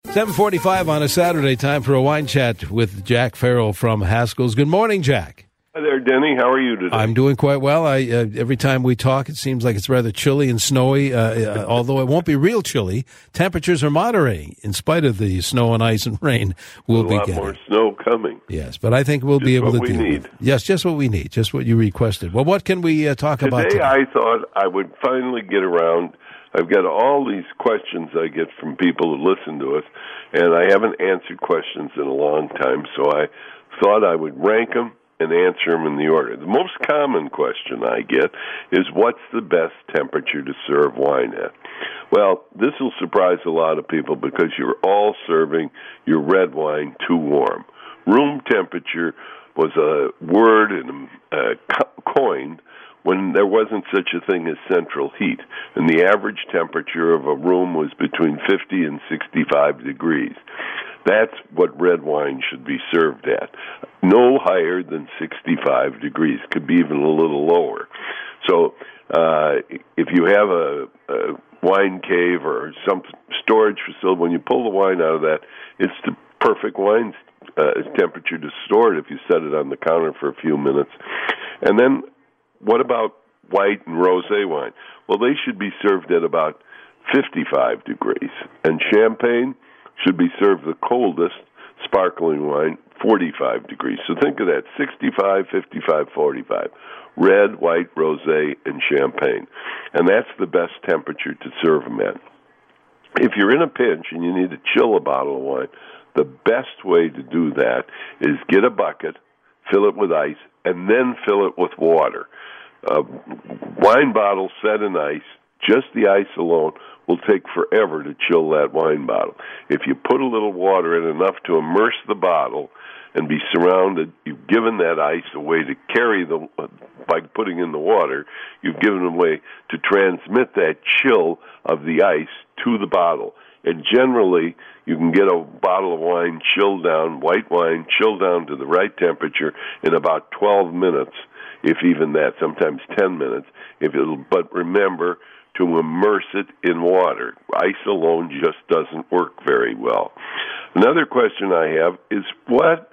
7:45 on a Saturday, time for a wine chat with Jack Farrell from Haskell's. Good morning, Jack. Hi there, Denny. How are you today? I'm doing quite well. Every time we talk, it seems like it's rather chilly and snowy, although it won't be real chilly. Temperatures are moderating in spite of the snow and ice and rain we'll be getting. A lot more snow coming. Yes, but I think we'll be able to deal with it. Yes, just what we need, just what you requested. Well, what can we talk about today? Today I thought I would finally get around. I've got all these questions I get from people who listen to us, and I haven't answered questions in a long time, so I thought I would rank them and answer them in the order. The most common question I get is, what's the best temperature to serve wine at? Well, this will surprise a lot of people because you're all serving your red wine too warm. Room temperature was a word and coined when there wasn't such a thing as central heat, and the average temperature of a room was between 50 and 65 degrees. That's what red wine should be served at. No higher than 65 degrees. Could be even a little lower. So if you have a wine cave or some storage facility, when you pull the wine out of that, it's the perfect wine temperature to store it if you set it on the counter for a few minutes. And then what about white and rosé wine? Well, they should be served at about 55 degrees. And champagne should be served the coldest, sparkling wine, 45 degrees. So think of that, 65, 55, 45. Red, white, rosé, and champagne. And that's the best temperature to serve them at. If you're in a pinch and you need to chill a bottle of wine, the best way to do that is get a bucket, fill it with ice, and then fill it with water. A wine bottle set in ice, just the ice alone, will take forever to chill that wine bottle. If you put a little water in, enough to immerse the bottle and be surrounded, you've given that ice a way to carry by putting in the water, you've given a way to transmit that chill of the ice to the bottle. And generally, you can get a bottle of wine chilled down, white wine chilled down to the right temperature in about 12 minutes, if even that, sometimes 10 minutes. But remember to immerse it in water. Ice alone just doesn't work very well. Another question I have is, what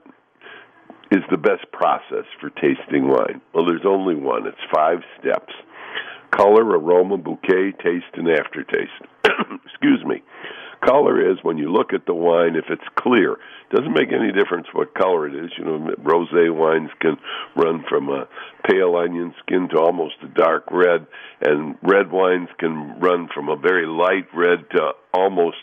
is the best process for tasting wine? Well, there's only one. It's 5 steps: color, aroma, bouquet, taste, and aftertaste. Excuse me. Color is when you look at the wine, if it's clear. It doesn't make any difference what color it is. You know, rosé wines can run from a pale onion skin to almost a dark red, and red wines can run from a very light red to almost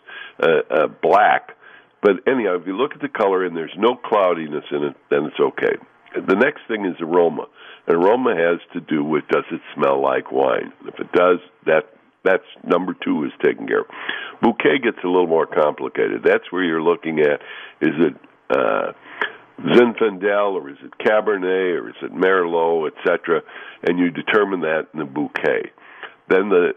black. But anyhow, if you look at the color and there's no cloudiness in it, then it's okay. The next thing is aroma. And aroma has to do with, does it smell like wine? If it does, that's number 2 is taken care of. Bouquet gets a little more complicated. That's where you're looking at, is it Zinfandel, or is it Cabernet, or is it Merlot, etc., and you determine that in the bouquet. Then the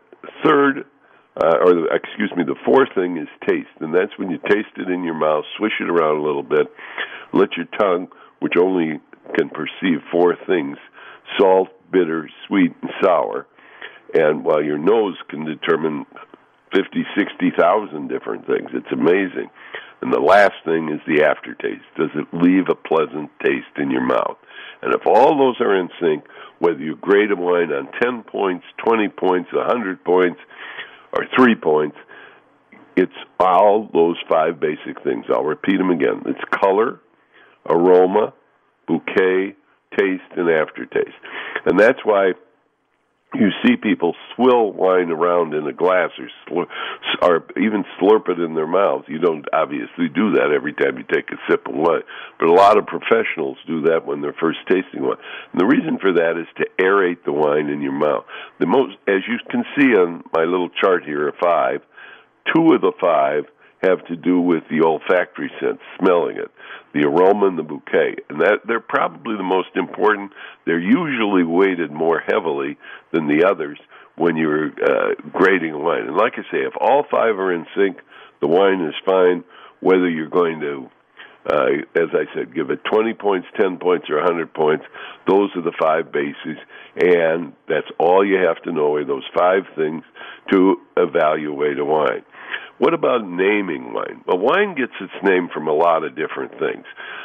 fourth thing is taste, and that's when you taste it in your mouth, swish it around a little bit, let your tongue, which only can perceive 4 things, salt, bitter, sweet, and sour, and while your nose can determine 50, 60,000 different things. It's amazing. And the last thing is the aftertaste. Does it leave a pleasant taste in your mouth? And if all those are in sync, whether you grade a wine on 10 points, 20 points, 100 points, or 3 points, it's all those 5 basic things. I'll repeat them again. It's color, aroma, bouquet, taste, and aftertaste. And that's why you see people swill wine around in a glass or even slurp it in their mouth. You don't obviously do that every time you take a sip of wine, but a lot of professionals do that when they're first tasting wine. And the reason for that is to aerate the wine in your mouth. As you can see on my little chart here of 5, 2 of the 5 have to do with the olfactory sense, smelling it, the aroma and the bouquet. And that they're probably the most important. They're usually weighted more heavily than the others when you're grading a wine. And like I say, if all 5 are in sync, the wine is fine, whether you're going to, as I said, give it 20 points, 10 points, or 100 points. Those are the 5 bases, and that's all you have to know are those 5 things to evaluate a wine. What about naming wine? Well, wine gets its name from a lot of different things.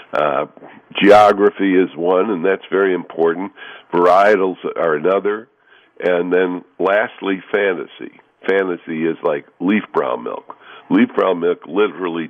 Geography is one, and that's very important. Varietals are another. And then lastly, fantasy. Fantasy is like leaf brown milk. Leaf brown milk literally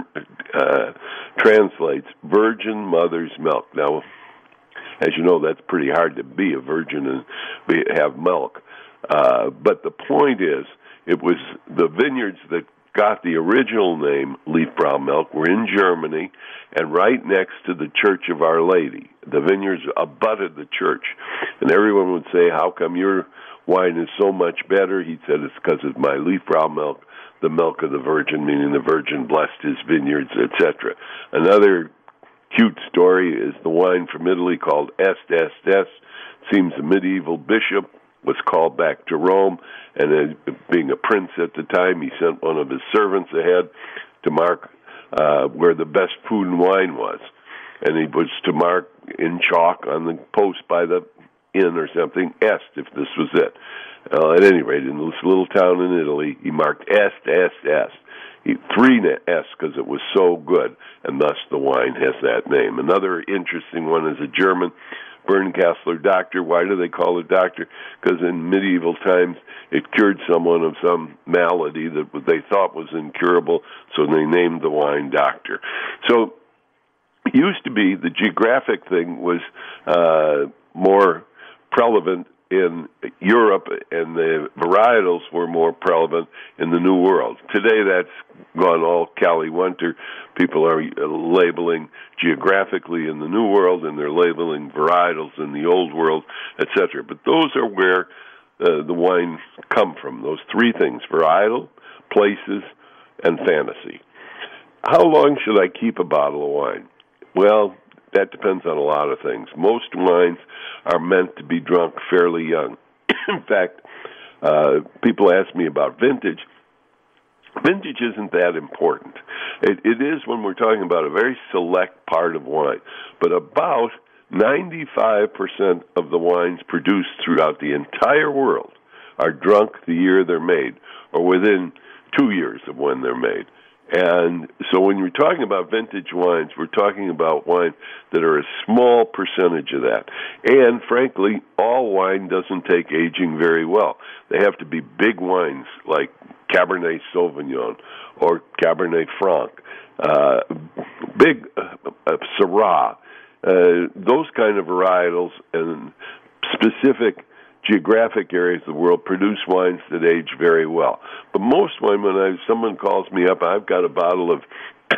translates virgin mother's milk. Now, as you know, that's pretty hard to be a virgin and have milk. But the point is, it was the vineyards that got the original name leaf brown milk were in Germany and right next to the Church of Our Lady. The vineyards abutted the church. And everyone would say, how come your wine is so much better? He said, it's because of my leaf brown milk, the milk of the Virgin, meaning the Virgin blessed his vineyards, etc. Another cute story is the wine from Italy called Est. Seems a medieval bishop was called back to Rome, and being a prince at the time, he sent one of his servants ahead to mark where the best food and wine was. And he was to mark in chalk on the post by the inn or something, Est, if this was it. At any rate, in this little town in Italy, he marked Est. Three S, because it was so good, and thus the wine has that name. Another interesting one is a German, Bernkasseler doctor. Why do they call it doctor? Because in medieval times, it cured someone of some malady that they thought was incurable, so they named the wine doctor. So it used to be the geographic thing was more prevalent in Europe, and the varietals were more prevalent in the New World. Today, that's gone all Caliwunter. People are labeling geographically in the New World, and they're labeling varietals in the Old World, etc. But those are where the wines come from, those three things: varietal, places, and fantasy. How long should I keep a bottle of wine? Well, that depends on a lot of things. Most wines are meant to be drunk fairly young. In fact, people ask me about vintage. Vintage isn't that important. It is when we're talking about a very select part of wine. But about 95% of the wines produced throughout the entire world are drunk the year they're made, or within 2 years of when they're made. And so when you're talking about vintage wines, we're talking about wines that are a small percentage of that. And frankly, all wine doesn't take aging very well. They have to be big wines like Cabernet Sauvignon or Cabernet Franc, big Syrah, those kind of varietals and specific geographic areas of the world produce wines that age very well. But most wine, when someone calls me up, I've got a bottle of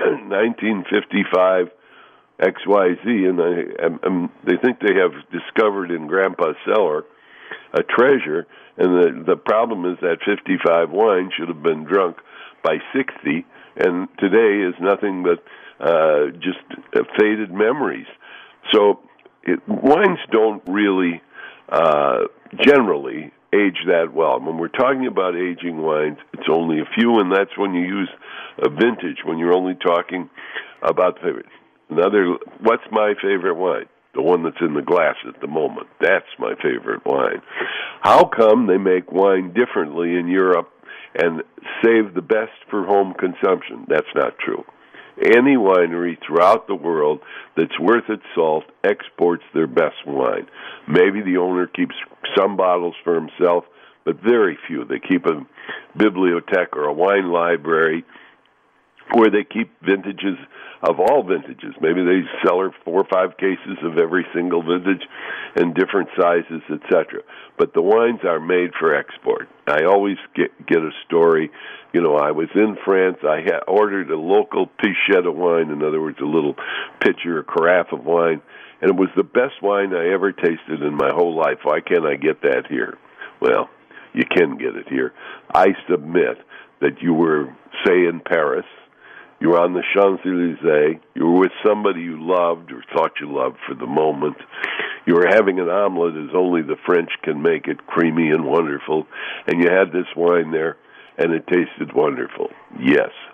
1955 XYZ, and they think they have discovered in Grandpa's cellar a treasure, and the problem is that 55 wine should have been drunk by 60, and today is nothing but just faded memories. So wines don't really generally age that well. When we're talking about aging wines, it's only a few, and that's when you use a vintage, when you're only talking about the favorite. What's my favorite wine? The one that's in the glass at the moment. That's my favorite wine. How come they make wine differently in Europe and save the best for home consumption? That's not true. Any winery throughout the world that's worth its salt exports their best wine. Maybe the owner keeps some bottles for himself, but very few. They keep a bibliothèque or a wine library where they keep vintages of all vintages. Maybe they cellar 4 or 5 cases of every single vintage in different sizes, etc. But the wines are made for export. I always get a story. You know, I was in France. I had ordered a local pichet of wine, in other words, a little pitcher or carafe of wine, and it was the best wine I ever tasted in my whole life. Why can't I get that here? Well, you can get it here. I submit that you were, say, in Paris. You were on the Champs-Élysées. You were with somebody you loved or thought you loved for the moment. You were having an omelet as only the French can make it, creamy and wonderful. And you had this wine there, and it tasted wonderful. Yes,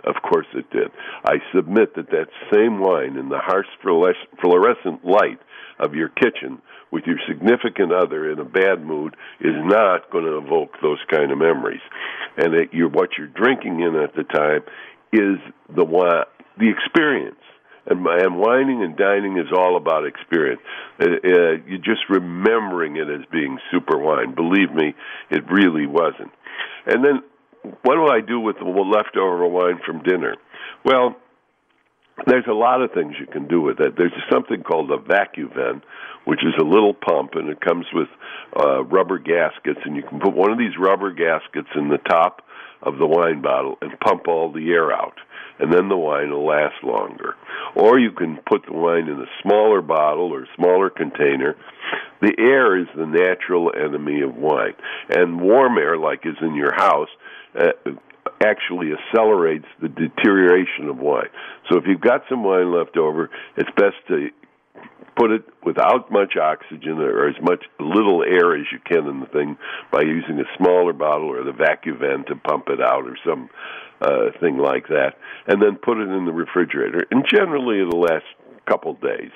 Of course it did. I submit that that same wine in the harsh fluorescent light of your kitchen with your significant other in a bad mood is not going to evoke those kind of memories. And what you're drinking in at the time is the experience. And wining and dining is all about experience. You're just remembering it as being super wine. Believe me, it really wasn't. And then, what do I do with the leftover wine from dinner? Well, there's a lot of things you can do with it. There's something called a VacuVent, which is a little pump, and it comes with rubber gaskets, and you can put one of these rubber gaskets in the top of the wine bottle and pump all the air out, and then the wine will last longer. Or you can put the wine in a smaller bottle or smaller container. The air is the natural enemy of wine, and warm air, like is in your house, actually accelerates the deterioration of wine. So if you've got some wine left over, it's best to put it without much oxygen or as much little air as you can in the thing by using a smaller bottle or the VacuVent to pump it out or some thing like that, and then put it in the refrigerator. And generally it'll last a couple days.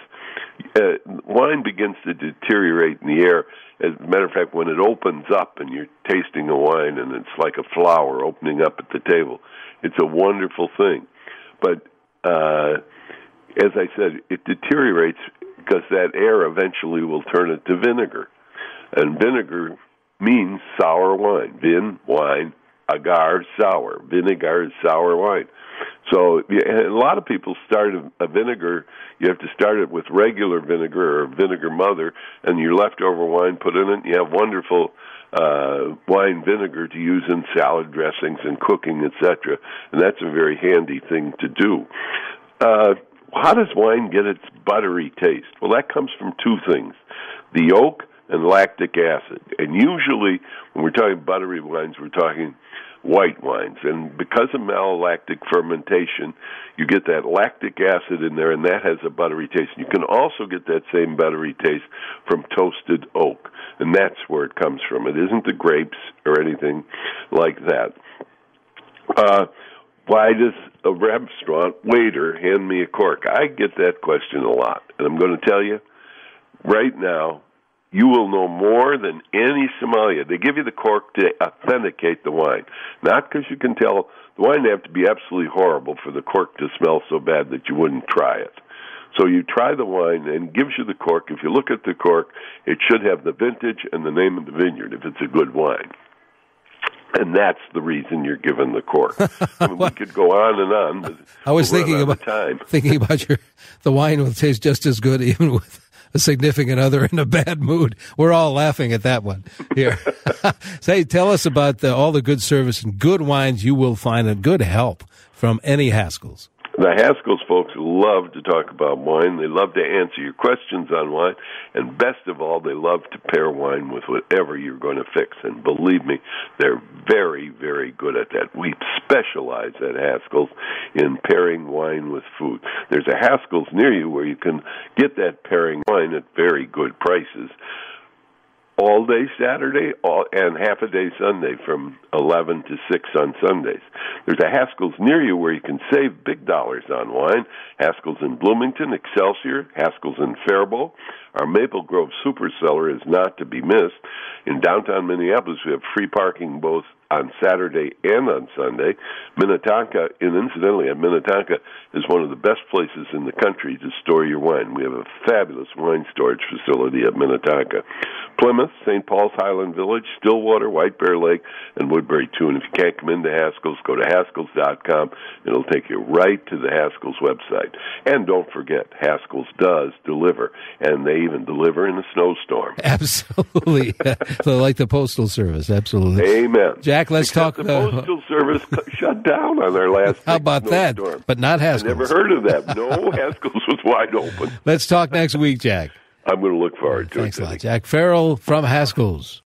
Wine begins to deteriorate in the air. As a matter of fact, when it opens up and you're tasting a wine and it's like a flower opening up at the table, it's a wonderful thing. But as I said, it deteriorates because that air eventually will turn it to vinegar. And vinegar means sour wine. Vin, wine, agar, sour. Vinegar is sour wine. So a lot of people start a vinegar. You have to start it with regular vinegar or vinegar mother, and your leftover wine put in it. You have wonderful wine vinegar to use in salad dressings and cooking, etc. And that's a very handy thing to do. How does wine get its buttery taste? Well, that comes from two things, the oak and lactic acid. And usually when we're talking buttery wines, we're talking white wines. And because of malolactic fermentation, you get that lactic acid in there, and that has a buttery taste. You can also get that same buttery taste from toasted oak, and that's where it comes from. It isn't the grapes or anything like that. Why does a restaurant waiter hand me a cork? I get that question a lot, and I'm going to tell you, right now, you will know more than any sommelier. They give you the cork to authenticate the wine, not because you can tell. The wine would have to be absolutely horrible for the cork to smell so bad that you wouldn't try it. So you try the wine, and it gives you the cork. If you look at the cork, it should have the vintage and the name of the vineyard if it's a good wine. And that's the reason you're given the cork. I mean, we could go on and on. But I was thinking about the wine will taste just as good even with a significant other in a bad mood. We're all laughing at that one here. Say, tell us about all the good service and good wines you will find and good help from any Haskell's. The Haskell's folks love to talk about wine. They love to answer your questions on wine. And best of all, they love to pair wine with whatever you're going to fix. And believe me, they're very, very good at that. We specialize at Haskell's in pairing wine with food. There's a Haskell's near you where you can get that pairing wine at very good prices. All day Saturday and half a day Sunday from 11 to 6 on Sundays. There's a Haskell's near you where you can save big dollars on wine. Haskell's in Bloomington, Excelsior, Haskell's in Faribault. Our Maple Grove Super Cellar is not to be missed. In downtown Minneapolis, we have free parking both on Saturday and on Sunday. Minnetonka, and incidentally, Minnetonka is one of the best places in the country to store your wine. We have a fabulous wine storage facility at Minnetonka. Plymouth, St. Paul's Highland Village, Stillwater, White Bear Lake, and Woodbury, too. And if you can't come into Haskell's, go to Haskells.com. It'll take you right to the Haskell's website. And don't forget, Haskell's does deliver, and they even deliver in a snowstorm. Absolutely. So like the Postal Service, absolutely. Amen. Jack, let's Except talk. The Postal Service shut down on their last How about that? Snowstorm. But not Haskell's. I never heard of that. No, Haskell's was wide open. Let's talk next week, Jack. I'm going to look forward to it. Thanks a lot. Jack Farrell from Haskell's.